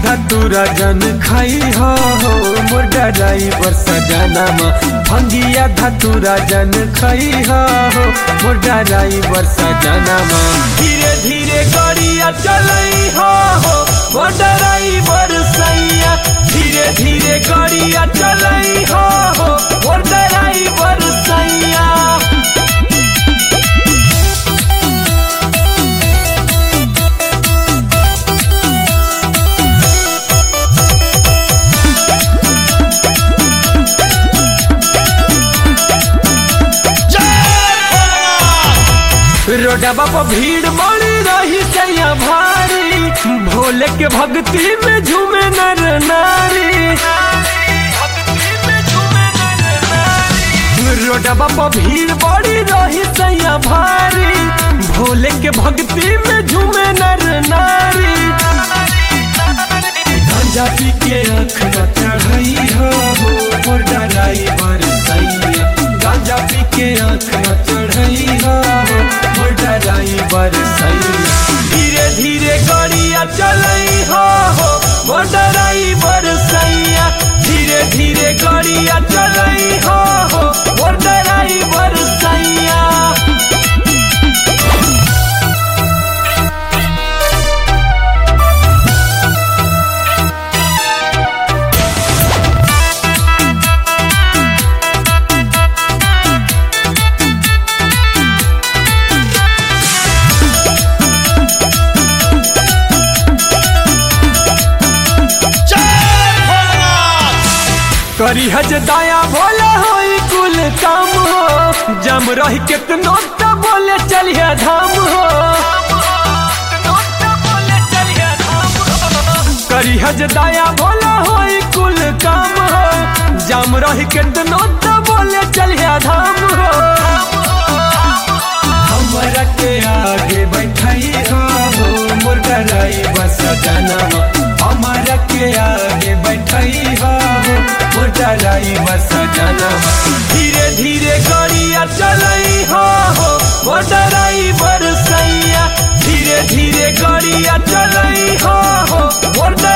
धतूरा जन खाई हो मोर ड्राइवर सजनामा। भंगिया धतूरा जन खाई हो मोर ड्राइवर सजनामा। धीरे धीरे गाड़िया चलाई हो मोर ड्राइवर सैया। धीरे धीरे गाड़िया चलाई हो मोर ड्राइवर सैया। रोडवा पर भीड़ बड़ी रही सैया भारी। भोले के भक्ति में झूमे नर नारी। रोडवा पर भीड़ बड़ी रही सैया भारी। भोले के भक्ति में झूमे नर नारी। गांजा पी के आँख न चढ़ाई हो मोर ड्राइवर सैया। गांजा पी के आँख न चढ़ाई हो मोर ड्राइवर सैया। धीरे धीरे गाड़िया चलाई हो मोर ड्राइवर सैया। धीरे धीरे गाड़िया चलाई हो मोर ड्राइवर सैया। करी हज दाया भोला होई कुल काम हो। जम रही कितनो त बोले चलिए धाम हो। करी हज दाया भोला होई कुल काम हो। जम रही कितनो त बोले चलिए धाम हो। हमरा के आगे बैठाई हो मोर ड्राइवर सजनामा। हमारा के आगे बैठाई हो मोर ड्राइवर सजनामा। धीरे धीरे गाड़िया चलाई हो मोर ड्राइवर सैया। धीरे धीरे गाड़िया चलाई हो मोर